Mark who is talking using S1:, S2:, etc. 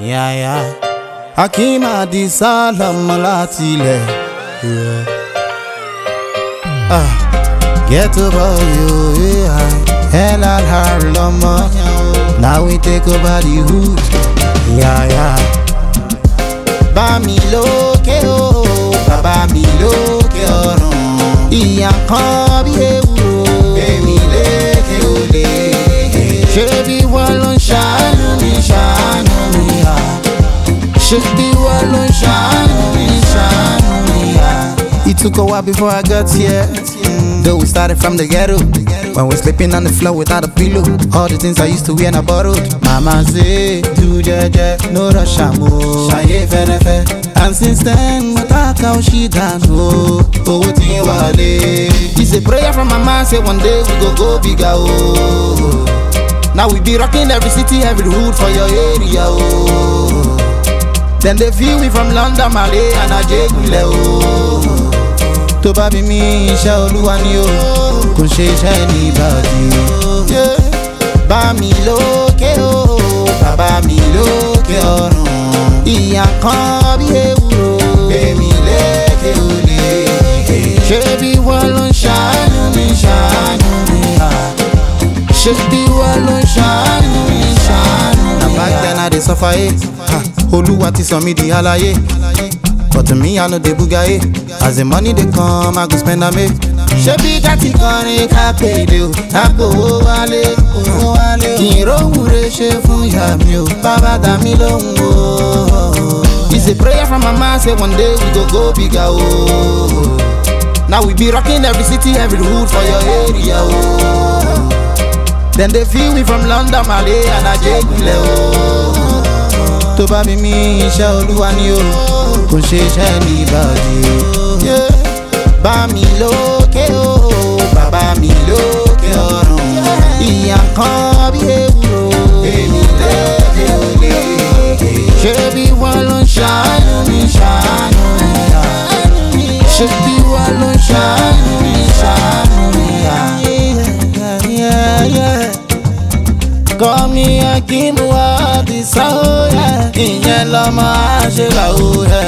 S1: Hakeem Adisa lọmọ láti ilẹ̀. Get over you, LLR lọmọ. Now we take over the hood. Bá mi lókè o, bàbá mi lókè ọ̀run. Ìyá kan bí ewúro, èmi lékè olè. Ṣé bí wọ́n ló ń ṣàánú mi, ṣàánú mi hà? Ṣé bí wọ́n ló ń ṣàánú mi, ṣàánú mi hà? It took a while before I got here. Though we started from the ghetto, when we're sleeping on the floor without a pillow. All the things I used to wear and I borrowed. Mama say, do jeje, no rush amo. Shaye ferefe. And since then, mataka oshida no. Oh, ti wale. It's a prayer from my man, say one day we go bigger oh. Now we be rocking every city, every hood for your area oh. Then they feel me from London, Malay and Ajegule oh. Tó bá bí mi iṣẹ́ Olúwa ni o, kò ṣe iṣẹ́ anybody o. Bá mi lókè o, bàbá mi lókè ọ̀run. Ìyá kan bí ewúro, èmi lékè olè. Ṣé bí wọ́n ló ń ṣàánú mi, ṣàánú mi hà? Ṣé bí wọ́n ló ń ṣàánú mi, ṣàánú mi hà? Na back then I dey suffer Olúwa ti sọ mí di aláyé. But to me, I know they bugaye. As the money they come, I go spend on me. Shebi jati kọrin ká pèdè o, àpò wálé, kí n róhùn ṣe fún ìyá mi o, bàbá dá mi lóhùn o. It's a prayer from my man, say one day we go bigger o. Now we be rocking every city, every hood for your area o. Then they feel me from London, Malay and Ajegule o. Tó bá bí mi iṣẹ́ Olúwa ni o, kò ṣe iṣẹ́ anybody o. Bá mi lókè o, bàbá mi lókè ọ̀run. Ìyá kan bí ewúro, èmi lékè olè. Ṣé bí wọ́n ló ń ṣàánú mi, ṣàánú mi hà? Ṣé bí wọ́n ló ń ṣàánú mi, ṣàánú mi hà? Call me Hakeem Adisa, ìyẹn lọmọ àṣẹlá o.